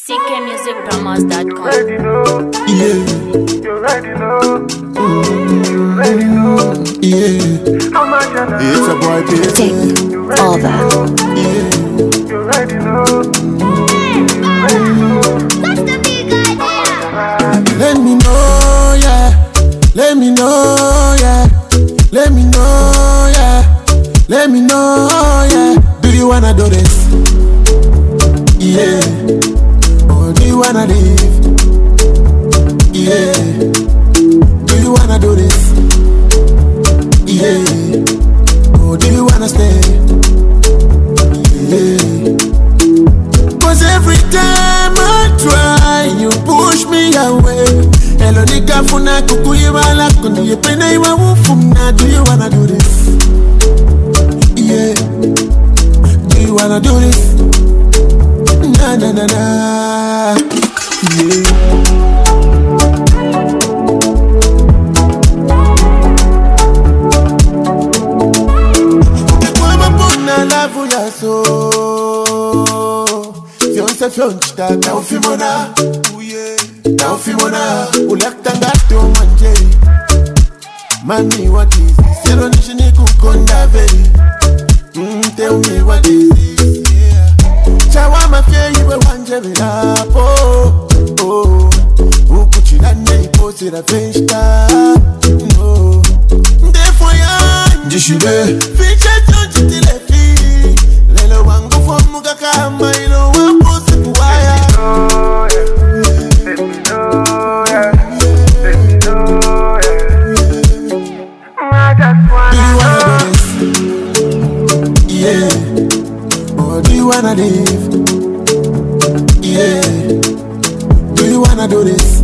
ckmusicpromos.com. Yeah. You already know. You already know. Yeah. How much you know? It's a boy, baby. You already know. Yeah. You already know. You already know. Let me know, yeah. Let me know, yeah. Let me know, yeah. Let me know, yeah. Do you wanna do this? Yeah. Or do you wanna leave? Yeah. Do you wanna do this? Yeah. Or do you wanna stay? Yeah. Cause every time I try, you push me away. Hello, nika funa kukuyiwala kundi yepena iwa ufumna. Do you wanna do this? Yeah. Do you wanna do this? Na na na na. Yeah. Love ya so Fionse fionchita na ufimona Uye na ufimona Ulekta ngato manjeri Mami what is this? Sero nishini kukonda veri Tell me what is this? Chawa mafye iwe wanjeri lapo Ukuchilane ipose la fenchita No Ndefo ya Njishide Fiche chonchitile Lelo wangu fomuga kama ilo wapusi kuwaya Let me know, yeah. Let me know, yeah. I just wanna know. Yeah. Or do you wanna leave? Yeah. Do you wanna do this?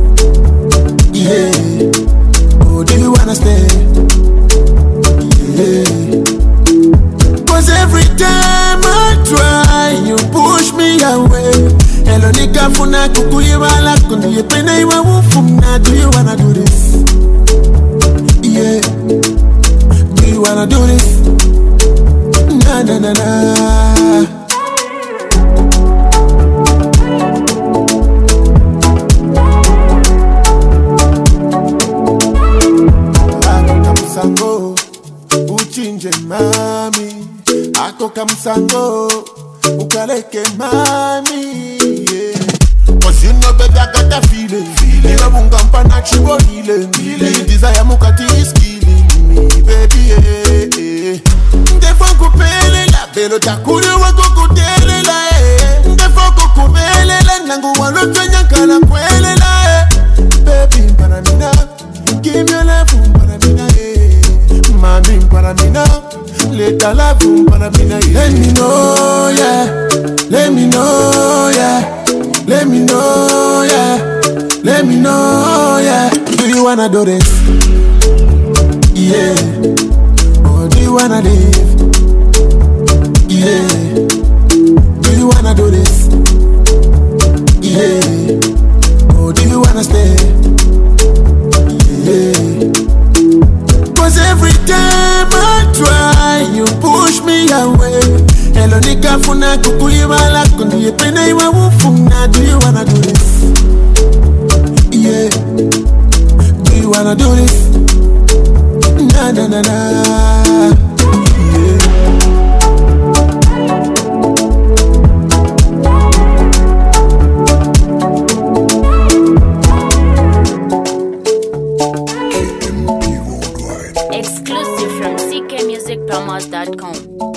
Yeah. Or do you wanna stay? Yeah. Cause every time I try, you push me away. Hello, nika funa kukuyiwala kundi yepena iwa ufumna. Do you wanna do this? Yeah. Do you wanna do this? Na na na na. Ako kamusango, uchinje mami. Ako kamusango, ukaleke mami. Yeah. Cause you know baby I got that feeling. Ila bungampa na chibo healing. The desire mukati is killing me, baby. Yeah. Ndefo kupele la belo takuri wako kutele la. Ndefo kukubele la nangu walote nyankala kwele la. Baby mpanamina, give me love mpanamina. Mami mpanamina, leta love mpanamina. Let me know, yeah. Let me know, yeah. Let me know, yeah. Let me know, yeah. Do you wanna do this? Yeah. Or do you wanna leave? Yeah. Do you wanna do this? Yeah. Or do you wanna stay? Yeah. Cause every time I try, you push me away. Hello, nika funa kukuyiwala kundi yepena iwa ufumna. Do you wanna do this? Yeah. Do you wanna do this? Na na na na. Yeah. Exclusive from ckmusicpromos.com.